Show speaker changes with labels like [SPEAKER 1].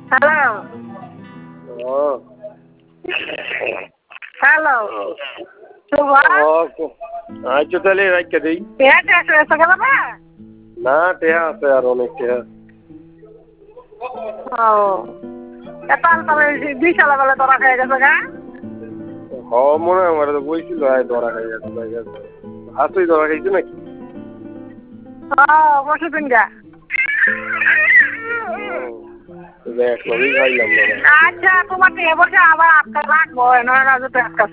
[SPEAKER 1] hello hello
[SPEAKER 2] আচ্ছা তাহলে রাখতে দিই না টেহা আছে আর অনেক টেহা
[SPEAKER 1] দুই সালা বেলা তোরা খেয়ে গেছে গা
[SPEAKER 2] মনে হয় আমার তো বইছিল ধরা খাই গেছে হাতুই ধরা খাইছে নাকি
[SPEAKER 1] বসে দিন গা
[SPEAKER 2] খাইলাম
[SPEAKER 1] আচ্ছা তোমার বসে আবার আটকা রাখবো